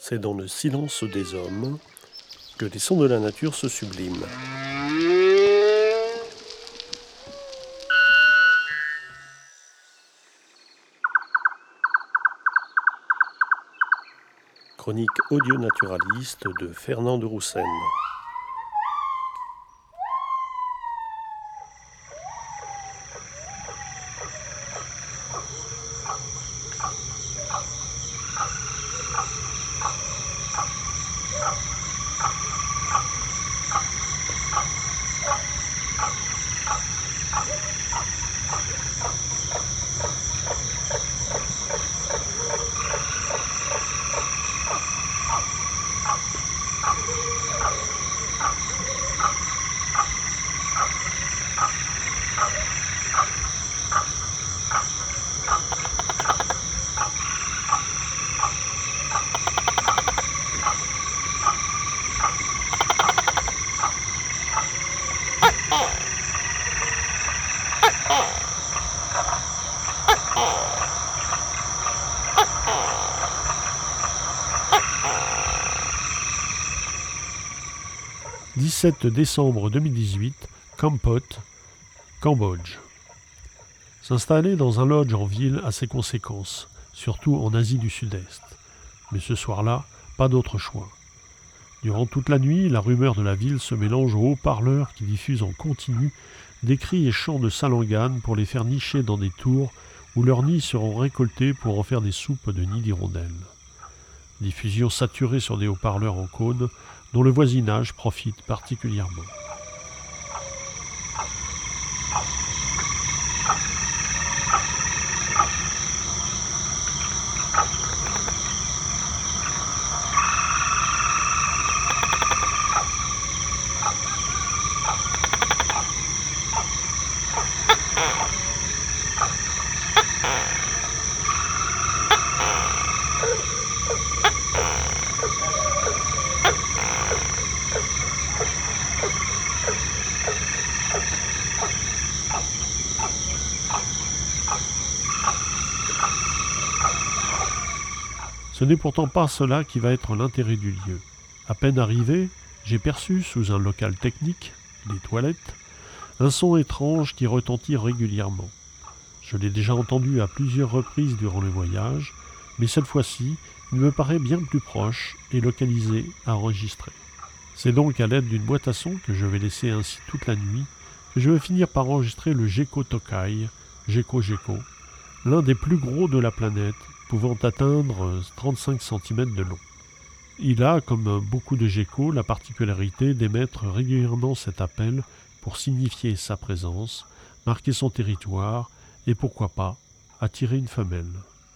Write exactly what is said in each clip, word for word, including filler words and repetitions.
C'est dans le silence des hommes que les sons de la nature se subliment. Chronique audio-naturaliste de Fernand de Roussen. dix-sept décembre deux mille dix-huit, Kampot, Cambodge. S'installer dans un lodge en ville a ses conséquences, surtout en Asie du Sud-Est. Mais ce soir-là, pas d'autre choix. Durant toute la nuit, la rumeur de la ville se mélange aux haut-parleurs qui diffusent en continu des cris et chants de salanganes pour les faire nicher dans des tours où leurs nids seront récoltés pour en faire des soupes de nids d'hirondelles. Diffusion saturée sur des haut-parleurs en cône dont le voisinage profite particulièrement. Ce n'est pourtant pas cela qui va être l'intérêt du lieu. À peine arrivé, j'ai perçu, sous un local technique, les toilettes, un son étrange qui retentit régulièrement. Je l'ai déjà entendu à plusieurs reprises durant le voyage, mais cette fois-ci, il me paraît bien plus proche et localisé à enregistrer. C'est donc à l'aide d'une boîte à son que je vais laisser ainsi toute la nuit que je vais finir par enregistrer le Gecko Tokai, Gecko Gecko, l'un des plus gros de la planète, pouvant atteindre trente-cinq centimètres de long. Il a, comme beaucoup de geckos, la particularité d'émettre régulièrement cet appel pour signifier sa présence, marquer son territoire et, pourquoi pas, attirer une femelle.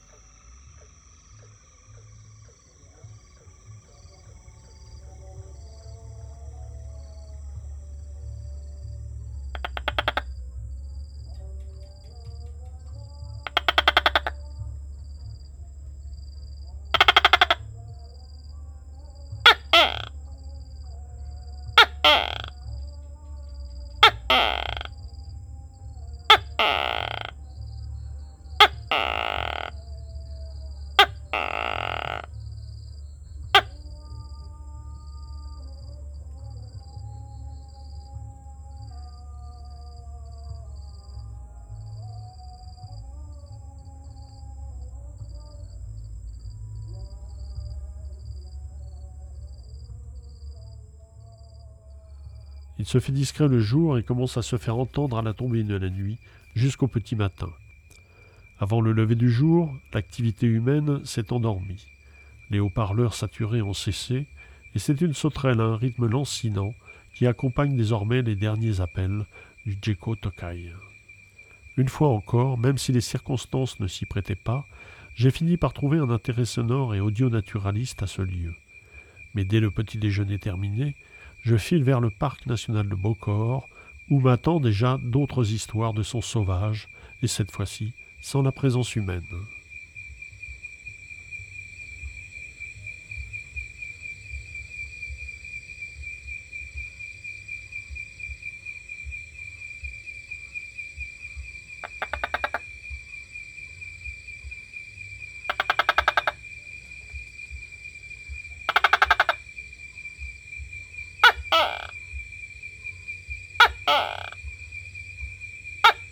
Il se fait discret le jour et commence à se faire entendre à la tombée de la nuit jusqu'au petit matin. Avant le lever du jour, l'activité humaine s'est endormie. Les haut-parleurs saturés ont cessé et c'est une sauterelle à un rythme lancinant qui accompagne désormais les derniers appels du Gecko Tokai. Une fois encore, même si les circonstances ne s'y prêtaient pas, j'ai fini par trouver un intérêt sonore et audio-naturaliste à ce lieu. Mais dès le petit déjeuner terminé, je file vers le parc national de Bokor, où m'attendent déjà d'autres histoires de sons sauvages, et cette fois-ci sans la présence humaine.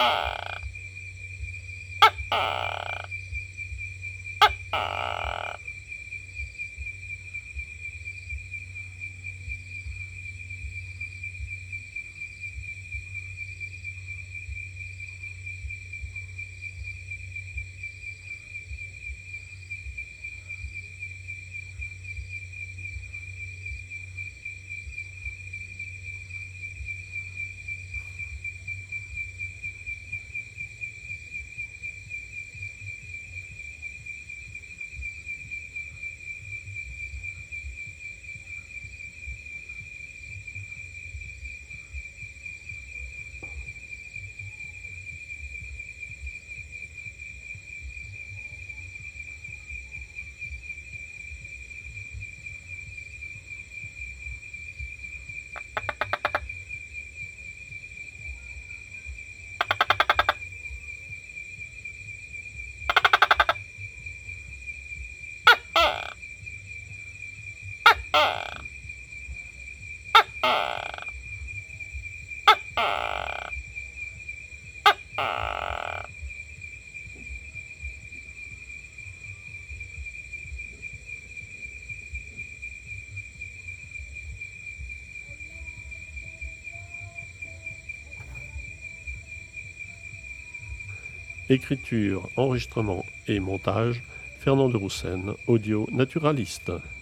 Écriture, enregistrement et montage, Fernand de Roussen, audio naturaliste.